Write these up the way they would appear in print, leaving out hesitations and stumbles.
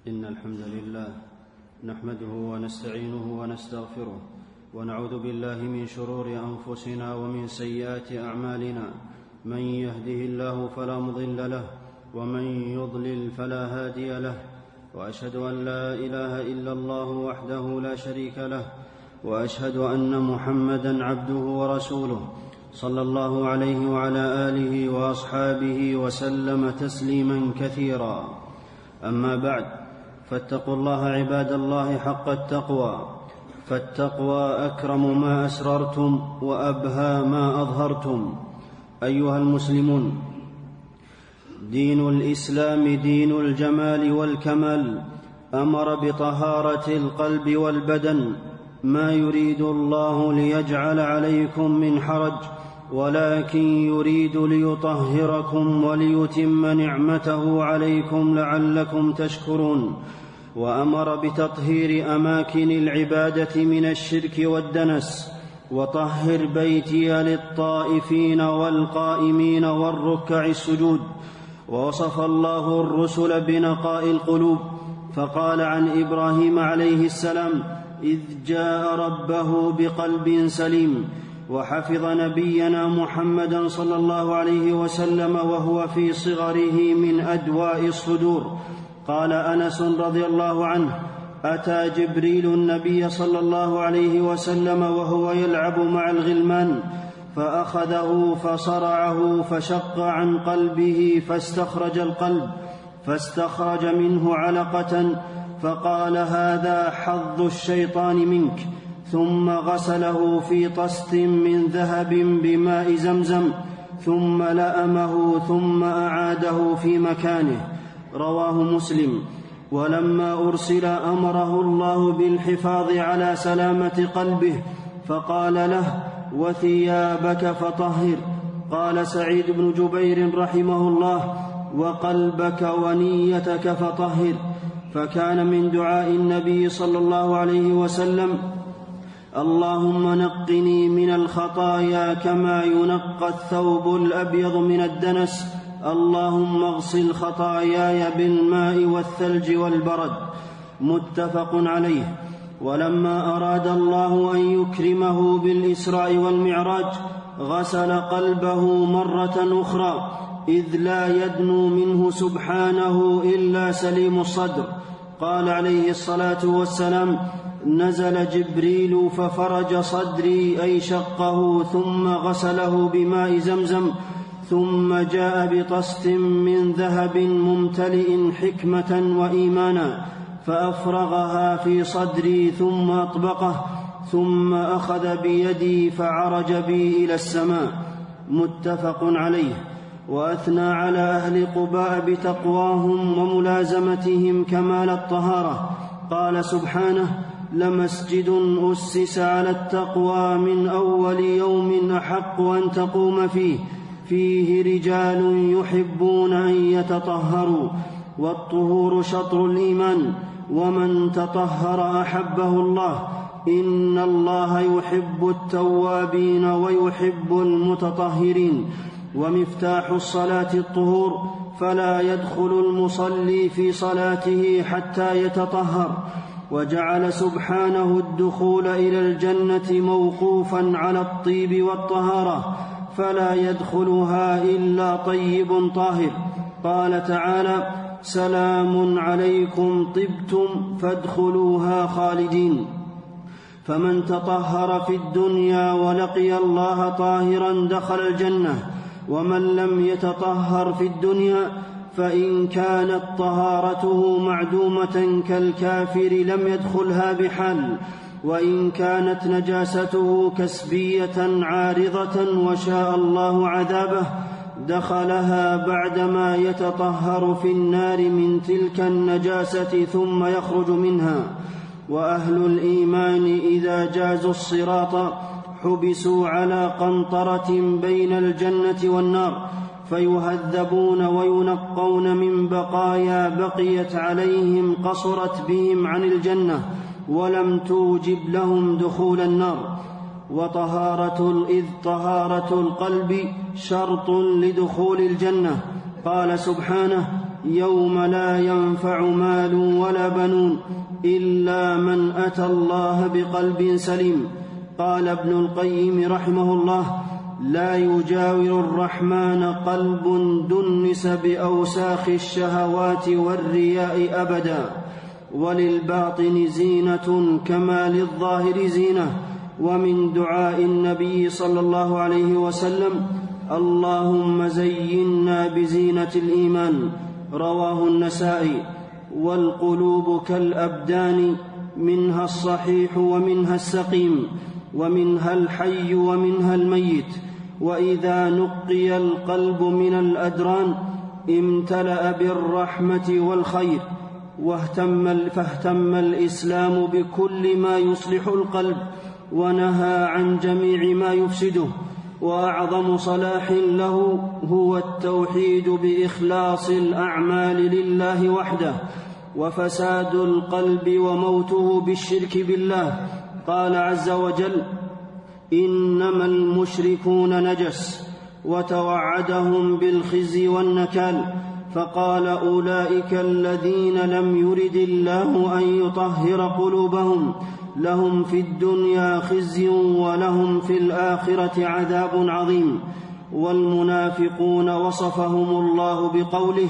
إن الحمد لله نحمده ونستعينه ونستغفره ونعوذ بالله من شرور أنفسنا ومن سيئات أعمالنا. من يهده الله فلا مضل له ومن يضلل فلا هادي له، وأشهد أن لا إله إلا الله وحده لا شريك له، وأشهد أن محمدًا عبده ورسوله صلى الله عليه وعلى آله وأصحابه وسلم تسليمًا كثيرا. أما بعد، فاتقوا الله عباد الله حق التقوى، فالتقوى أكرم ما أسررتم وأبهى ما أظهرتم. أيها المسلمون، دين الإسلام دين الجمال والكمال، أمر بطهارة القلب والبدن، ما يريد الله ليجعل عليكم من حرج، ولكن يريد ليطهركم وليتم نعمته عليكم لعلكم تشكرون. وأمر بتطهير أماكن العبادة من الشرك والدنس، وطهر بيتي للطائفين والقائمين والركع السجود. ووصف الله الرسل بنقاء القلوب، فقال عن إبراهيم عليه السلام: إذ جاء ربه بقلب سليم. وحفظ نبينا محمدا صلى الله عليه وسلم وهو في صغره من أدواء الصدور. قال أنس رضي الله عنه: أتى جبريل النبي صلى الله عليه وسلم وهو يلعب مع الغلمان، فأخذه فصرعه فشق عن قلبه فاستخرج القلب، فاستخرج منه علقة، فقال: هذا حظ الشيطان منك. ثم غسله في طست من ذهب بماء زمزم، ثم لأمه، ثم أعاده في مكانه. رواه مسلم. ولما أرسل أمره الله بالحفاظ على سلامة قلبه، فقال له: وثيابك فطهر. قال سعيد بن جبير رحمه الله: وقلبك ونيتك فطهر. فكان من دعاء النبي صلى الله عليه وسلم: اللهم نقني من الخطايا كما ينقى الثوب الأبيض من الدنس، اللهم اغسل خطاياي بالماء والثلج والبرد. متفق عليه. ولما أراد الله أن يكرمه بالإسراء والمعراج، غسل قلبه مرة أخرى، إذ لا يدنو منه سبحانه إلا سليم الصدر. قال عليه الصلاة والسلام: نزل جبريل ففرج صدري، أي شقه، ثم غسله بماء زمزم، ثم جاء بطست من ذهب ممتلئ حكمة وإيمانا، فأفرغها في صدري ثم أطبقه، ثم أخذ بيدي فعرج بي إلى السماء. متفق عليه. وأثنى على أهل قباء بتقواهم وملازمتهم كمال الطهارة. قال سبحانه: لمسجد أسس على التقوى من أول يوم أحق أن تقوم فيه، فيه رجال يحبون أن يتطهروا. والطهور شطر الإيمان، ومن تطهر أحبه الله، إن الله يحب التوابين ويحب المتطهرين. ومفتاح الصلاة الطهور، فلا يدخل المصلي في صلاته حتى يتطهر. وجعل سبحانه الدخول إلى الجنة موقوفا على الطيب والطهارة، فلا يدخلها إلا طيب طاهر. قال تعالى: سلام عليكم طبتم فادخلوها خالدين. فمن تطهر في الدنيا ولقي الله طاهرا دخل الجنة، ومن لم يتطهر في الدنيا فإن كانت طهارته معدومة كالكافر لم يدخلها بحال، وإن كانت نجاسته كسبية عارضة وشاء الله عذابه دخلها بعدما يتطهر في النار من تلك النجاسة ثم يخرج منها. وأهل الإيمان إذا جازوا الصراط حبسوا على قنطرة بين الجنة والنار، فيهذبون وينقون من بقايا بقيت عليهم قصرت بهم عن الجنة ولم توجب لهم دخول النار. إذ طهارة القلب شرط لدخول الجنة. قال سبحانه: يوم لا ينفع مال ولا بنون إلا من أتى الله بقلب سليم. قال ابن القيم رحمه الله: لا يجاور الرحمن قلب دنس بأوساخ الشهوات والرياء أبدا. وللباطن زينة كما للظاهر زينة. ومن دعاء النبي صلى الله عليه وسلم: اللهم زينا بزينة الإيمان. رواه النسائي. والقلوب كالأبدان، منها الصحيح ومنها السقيم، ومنها الحي ومنها الميت. وإذا نقي القلب من الأدران امتلأ بالرحمة والخير. فاهتم الإسلام بكل ما يصلح القلب، ونهى عن جميع ما يفسده. وأعظم صلاح له هو التوحيد بإخلاص الأعمال لله وحده، وفساد القلب وموته بالشرك بالله. قال عز وجل: إنما المشركون نجس، وتوعدهم بالخزي والنكال. فقال: أولئك الذين لم يرد الله أن يطهر قلوبهم، لهم في الدنيا خزي ولهم في الآخرة عذاب عظيم. والمنافقون وصفهم الله بقوله: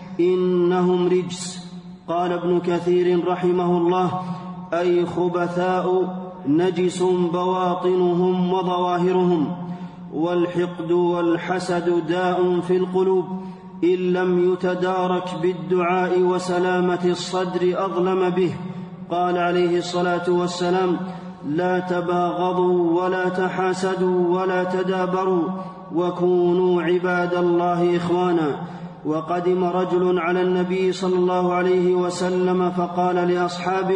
إنهم رجس. قال ابن كثير رحمه الله: أي خبثاء نجس بواطنهم وظواهرهم. والحقد والحسد داء في القلوب، إن لم يتدارك بالدعاء وسلامة الصدر أظلم به. قال عليه الصلاة والسلام: لا تباغضوا ولا تحاسدوا ولا تدابروا، وكونوا عباد الله إخوانا. وقدم رجل على النبي صلى الله عليه وسلم فقال لأصحابه: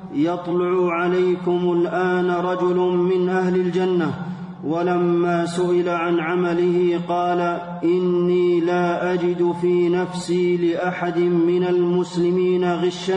يطلع عليكم الآن رجل من أهل الجنة. ولما سئل عن عمله قال: إني لا أجد في نفسي لأحد من المسلمين غشا،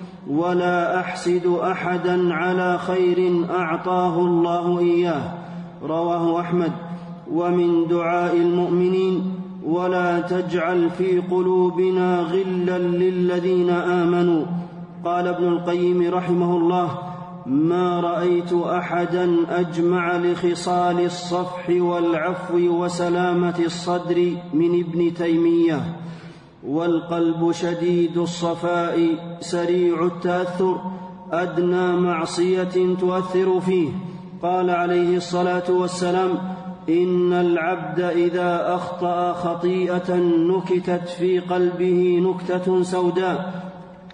ولا أحسد أحدا على خير أعطاه الله إياه. رواه أحمد. ومن دعاء المؤمنين: ولا تجعل في قلوبنا غلا للذين آمنوا. قال ابن القيم رحمه الله: ما رأيت أحدا أجمع لخصال الصفح والعفو وسلامة الصدر من ابن تيمية. والقلب شديد الصفاء سريع التأثر، أدنى معصية تؤثر فيه. قال عليه الصلاة والسلام: إن العبد إذا أخطأ خطيئة نكتت في قلبه نكتة سوداء،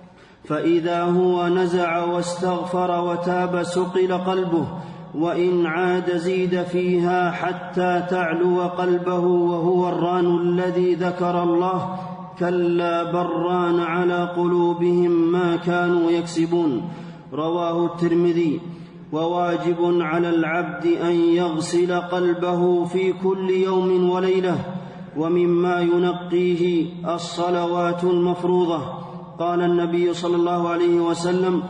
فإذا هو نزع واستغفر وتاب سقل قلبه، وإن عاد زيد فيها حتى تعلو قلبه، وهو الران الذي ذكر الله: كلا بران على قلوبهم ما كانوا يكسبون. رواه الترمذي. وواجب على العبد أن يغسل قلبه في كل يوم وليلة، ومما ينقيه الصلوات المفروضة. قال النبي صلى الله عليه وسلم: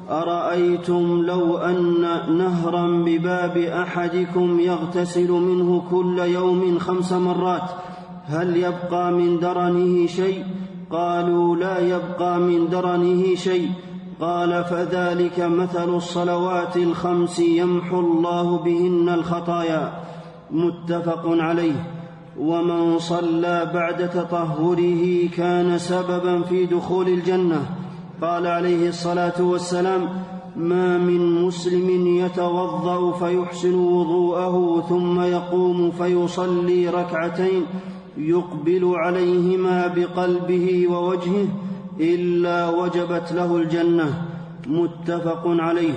أرأيتم لو أن نهرا بباب أحدكم يغتسل منه كل يوم 5 مرات هل يبقى من درنه شيء؟ قالوا: لا يبقى من درنه شيء. قال: فذلك مثل الصلوات 5 يمحو الله بهن الخطايا. متفق عليه. ومن صلى بعد تطهره كان سببا في دخول الجنة. قال عليه الصلاة والسلام: ما من مسلم يتوضأ فيحسن وضوءه ثم يقوم فيصلي 2 يقبل عليهما بقلبه ووجهه إلا وجبت له الجنة. متفق عليه.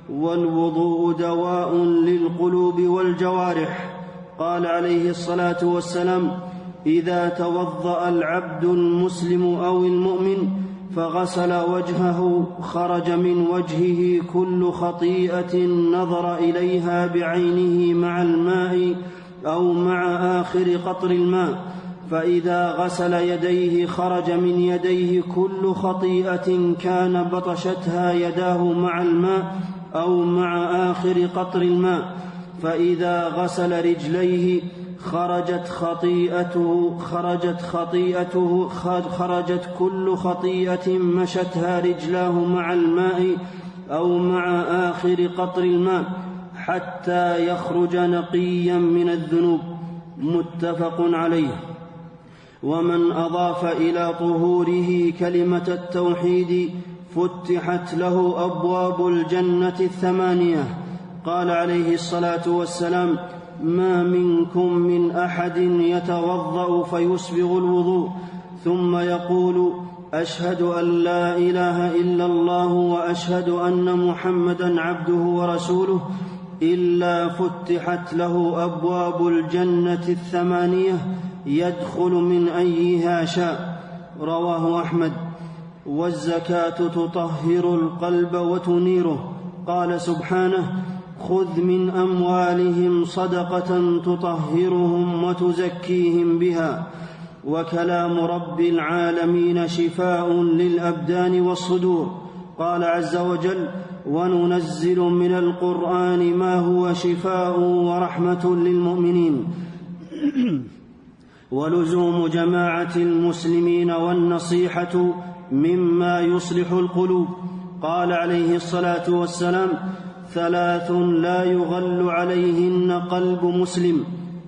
والوضوء دواء للقلوب والجوارح. قال عليه الصلاة والسلام: إذا توضأ العبد المسلم أو المؤمن فغسل وجهه خرج من وجهه كل خطيئة نظر إليها بعينه مع الماء أو مع آخر قطر الماء. فإذا غسل يديه خرج من يديه كل خطيئة كان بطشتها يداه مع الماء أو مع آخر قطر الماء. فإذا غسل رجليه خرجت كل خطيئة مشتها رجلاه مع الماء أو مع آخر قطر الماء حتى يخرج نقيا من الذنوب. متفق عليه. ومن أضاف إلى طهوره كلمة التوحيد فتحت له أبواب الجنة 8. قال عليه الصلاة والسلام: ما منكم من أحد يتوضأ فيسبغ الوضوء ثم يقول: أشهد أن لا إله إلا الله وأشهد أن محمدا عبده ورسوله، إلا فتحت له أبواب الجنة 8 يدخل من أيها شاء. رواه أحمد. والزكاة تطهر القلب وتنيره. قال سبحانه: خذ من أموالهم صدقة تطهرهم وتزكيهم بها. وكلام رب العالمين شفاء للأبدان والصدور. قال عز وجل: وننزل من القرآن ما هو شفاء ورحمة للمؤمنين. ولزوم جماعة المسلمين والنصيحة مما يصلح القلوب. قال عليه الصلاة والسلام: 3 لا يغل عليهن قلب مسلم: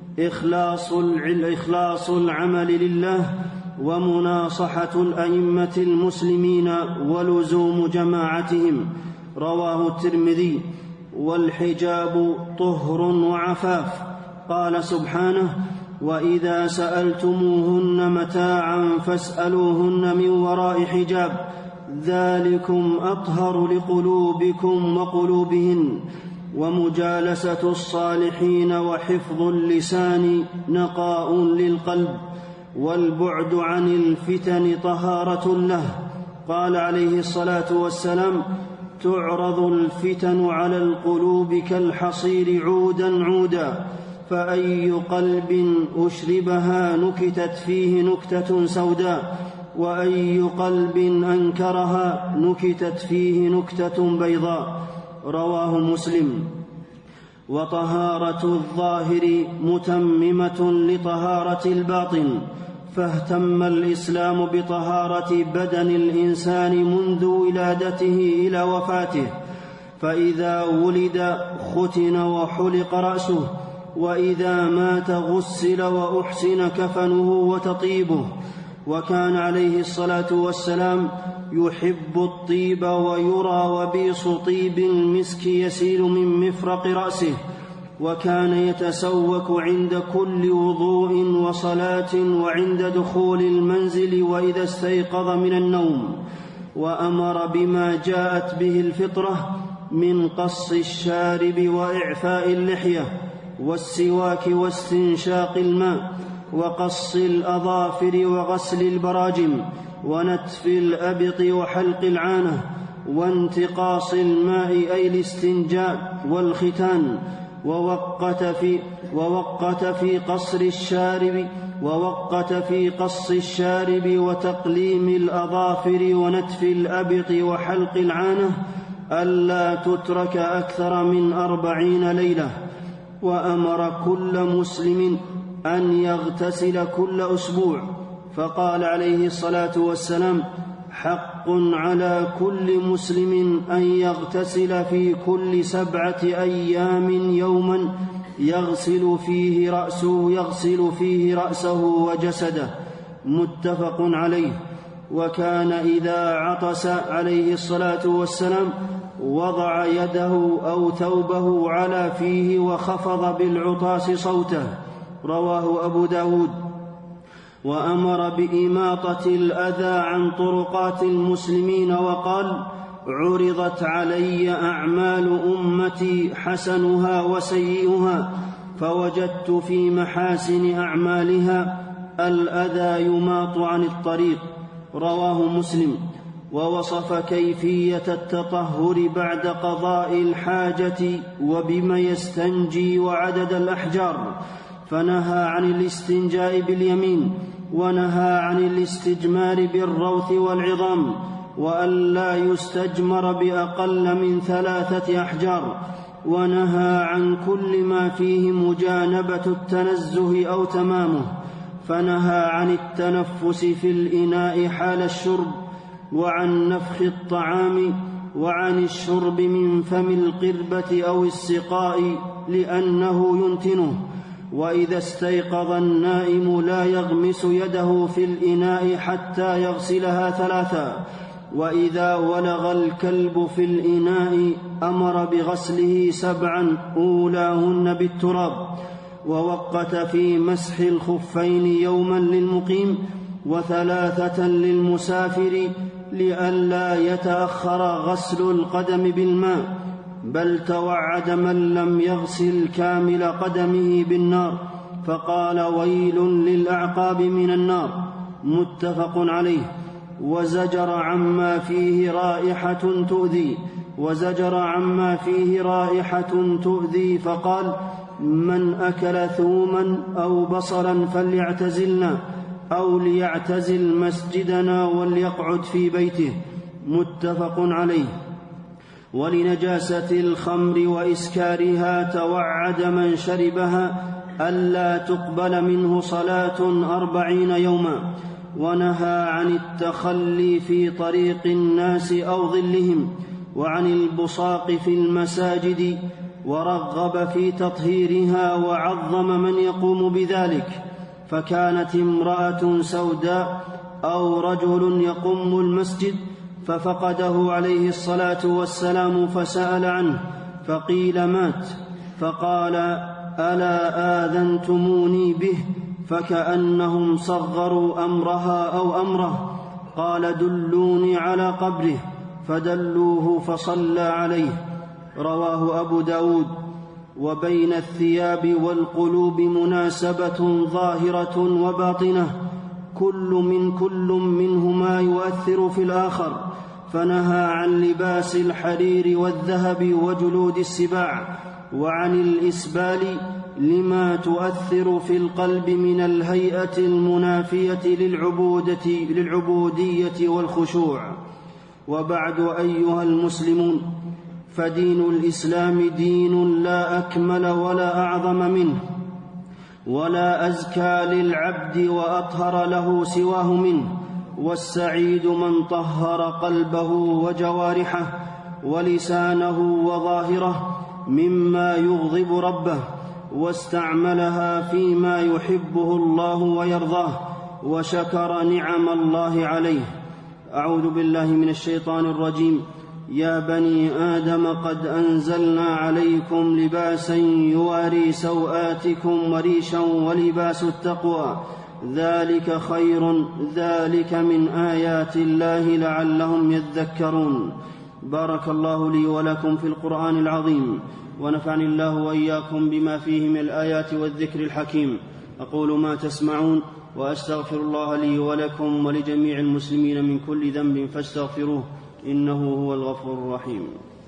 إخلاص العمل لله، ومناصحة الأئمة المسلمين، ولزوم جماعتهم. رواه الترمذي. والحجاب طهر وعفاف. قال سبحانه: وإذا سألتموهن متاعا فاسألوهن من وراء حجاب، ذلكم أطهر لقلوبكم وقلوبهن. ومجالسة الصالحين وحفظ اللسان نقاء للقلب، والبعد عن الفتن طهارة له. قال عليه الصلاة والسلام: تعرض الفتن على القلوب كالحصير عودا عودا، فأي قلب أشربها نكتت فيه نكتة سوداء، وأي قلب أنكرها نكتت فيه نكتة بيضاء. رواه مسلم. وطهارة الظاهر متممة لطهارة الباطن، فاهتم الإسلام بطهارة بدن الإنسان منذ ولادته إلى وفاته، فإذا ولد ختن وحلق رأسه، وإذا مات غسل وأحسن كفنه وتطيبه. وكان عليه الصلاة والسلام يحب الطيب، ويرى وبيص طيب المسك يسيل من مفرق رأسه، وكان يتسوك عند كل وضوء وصلاة، وعند دخول المنزل، وإذا استيقظ من النوم. وأمر بما جاءت به الفطرة من قص الشارب وإعفاء اللحية والسواك واستنشاق الماء وقص الأظافر وغسل البراجم ونتف الأبط وحلق العانة وانتقاص الماء أي الاستنجاء والختان. ووقت في قص الشارب وتقليم الأظافر ونتف الأبط وحلق العانة ألا تترك أكثر من 40 ليلة. وأمر كل مسلم أن يغتسل كل أسبوع، فقال عليه الصلاة والسلام: حق على كل مسلم أن يغتسل في كل 7 أيام يوما يغسل فيه رأسه وجسده. متفق عليه. وكان إذا عطس عليه الصلاة والسلام وضع يده أو ثوبه على فيه وخفض بالعطاس صوته. رواه أبو داود. وأمر بإماطة الأذى عن طرقات المسلمين وقال: عرضت علي أعمال أمتي حسنها وسيئها، فوجدت في محاسن أعمالها الأذى يماط عن الطريق. رواه مسلم. ووصف كيفية التطهر بعد قضاء الحاجة وبما يستنجي وعدد الأحجار، فنهى عن الاستنجاء باليمين، ونهى عن الاستجمار بالروث والعظام، وأن لا يستجمر بأقل من 3 أحجار، ونهى عن كل ما فيه مجانبة التنزه أو تمامه، فنهى عن التنفس في الإناء حال الشرب، وعن نفخ الطعام، وعن الشرب من فم القربة أو السقاء لأنه ينتنه. وإذا استيقظ النائم لا يغمس يده في الإناء حتى يغسلها 3، وإذا ولغ الكلب في الإناء أمر بغسله 7 أولاهن بالتراب. ووقت في مسح الخفين يوما للمقيم و3 للمسافر لئلا يتأخر غسل القدم بالماء، بل توعد من لم يغسل كامل قدمه بالنار، فقال: ويل للأعقاب من النار. متفق عليه. وزجر عما فيه رائحة تؤذي فقال: من أكل ثوما أو بصلا فليعتزلنا، أو ليعتزل مسجدنا وليقعد في بيته. متفق عليه. ولنجاسة الخمر وإسكارها توعد من شربها ألا تقبل منه صلاة 40 يوما. ونهى عن التخلي في طريق الناس أو ظلهم، وعن البصاق في المساجد، ورغب في تطهيرها وعظم من يقوم بذلك. فكانت امرأة سوداء أو رجل يقم المسجد ففقده عليه الصلاة والسلام فسأل عنه، فقيل مات، فقال: ألا آذنتموني به؟ فكأنهم صغروا أمرها أو أمره. قال: دلوني على قبره، فدلوه فصلى عليه. رواه أبو داود. وبين الثياب والقلوب مناسبة ظاهرة وباطنة، كل منهما يؤثر في الآخر، فنهى عن لباس الحرير والذهب وجلود السباع، وعن الإسبال لما تؤثر في القلب من الهيئة المنافية للعبودية والخشوع. وبعد، أيها المسلمون، فدين الإسلام دين لا أكمل ولا أعظم منه، ولا أزكى للعبد وأطهر له سواه منه. والسعيد من طهر قلبه وجوارحه ولسانه وظاهره مما يغضب ربه، واستعملها فيما يحبه الله ويرضاه، وشكر نعم الله عليه. أعوذ بالله من الشيطان الرجيم. يا بني آدم قد أنزلنا عليكم لباسا يواري سوآتكم وريشا ولباس التقوى ذلك خير، ذلك من آيات الله لعلهم يذكرون. بارك الله لي ولكم في القرآن العظيم، ونفعني الله وإياكم بما فيه من الآيات والذكر الحكيم. أقول ما تسمعون، وأستغفر الله لي ولكم ولجميع المسلمين من كل ذنب فاستغفروه، إنه هو الغفور الرحيم.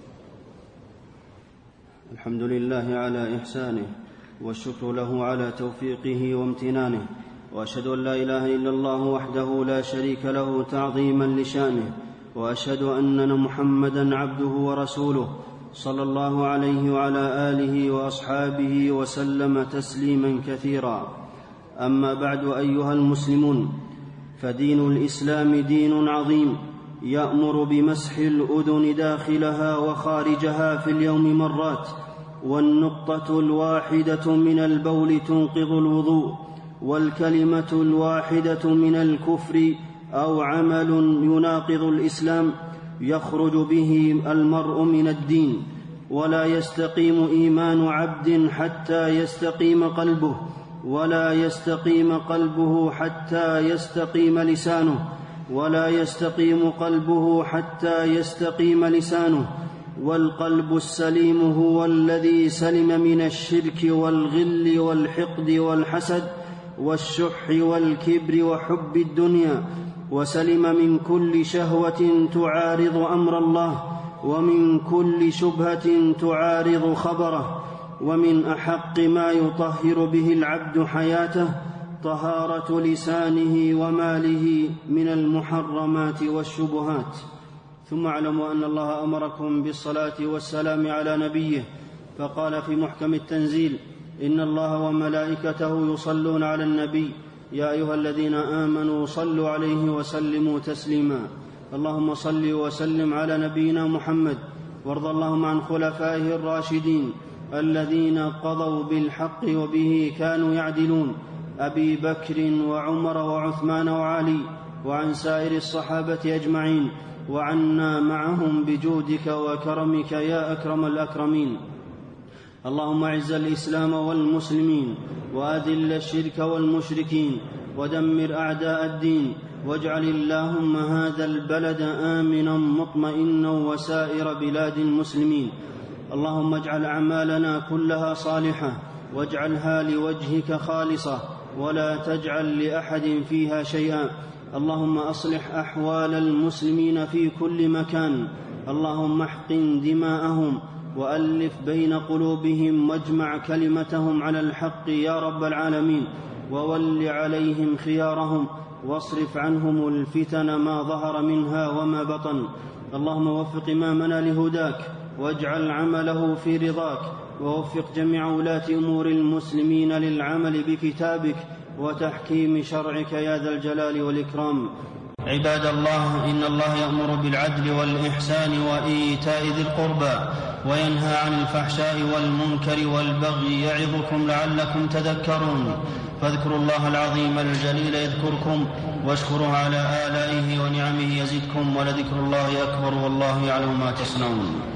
الحمد لله على إحسانه، والشكر له على توفيقه وامتنانه، وأشهد أن لا إله إلا الله وحده لا شريك له تعظيما لشأنه، وأشهد أن محمدا عبده ورسوله صلى الله عليه وعلى آله وأصحابه وسلم تسليما كثيرا. أما بعد، أيها المسلمون، فدين الإسلام دين عظيم يأمر بمسح الأذن داخلها وخارجها في اليوم مرات، والنقطة الواحدة من البول تنقض الوضوء، والكلمة الواحدة من الكفر أو عمل يناقض الإسلام يخرج به المرء من الدين. ولا يستقيم إيمان عبد حتى يستقيم قلبه، ولا يستقيم قلبه حتى يستقيم لسانه، ولا يستقيم قلبه حتى يستقيم لسانه. والقلب السليم هو الذي سلم من الشرك والغل والحقد والحسد والشح والكبر وحب الدنيا، وسلم من كل شهوة تعارض أمر الله، ومن كل شبهة تعارض خبره. ومن أحق ما يطهر به العبد حياته طهارة لسانه وماله من المحرمات والشبهات. ثم اعلموا أن الله أمركم بالصلاة والسلام على نبيه فقال في محكم التنزيل: إن الله وملائكته يصلون على النبي يا أيها الذين آمنوا صلوا عليه وسلموا تسليما. اللهم صل وسلم على نبينا محمد، وارض اللهم عن خلفائه الراشدين الذين قضوا بالحق وبه كانوا يعدلون، أبي بكر وعمر وعثمان وعلي، وعن سائر الصحابة أجمعين، وعنا معهم بجودك وكرمك يا أكرم الأكرمين. اللهم أعز الإسلام والمسلمين، وأذل الشرك والمشركين، ودمر أعداء الدين، واجعل اللهم هذا البلد آمنا مطمئنا وسائر بلاد المسلمين. اللهم اجعل أعمالنا كلها صالحة، واجعلها لوجهك خالصة، ولا تجعل لأحد فيها شيئا. اللهم أصلح أحوال المسلمين في كل مكان. اللهم احقن دماءهم، وألف بين قلوبهم، واجمع كلمتهم على الحق يا رب العالمين، وول عليهم خيارهم، واصرف عنهم الفتن ما ظهر منها وما بطن. اللهم وفق إمامنا لهداك، واجعل عمله في رضاك، ووفق جميع ولاة أمور المسلمين للعمل بكتابك وتحكيم شرعك يا ذا الجلال والإكرام. عباد الله، إن الله يأمر بالعدل والإحسان وإيتاء ذي القربى، وينهى عن الفحشاء والمنكر والبغي، يعظكم لعلكم تذكرون. فاذكروا الله العظيم الجليل يذكركم، واشكروه على آلائه ونعمه يزدكم، ولذكر الله أكبر، والله يعلم ما تصنعون.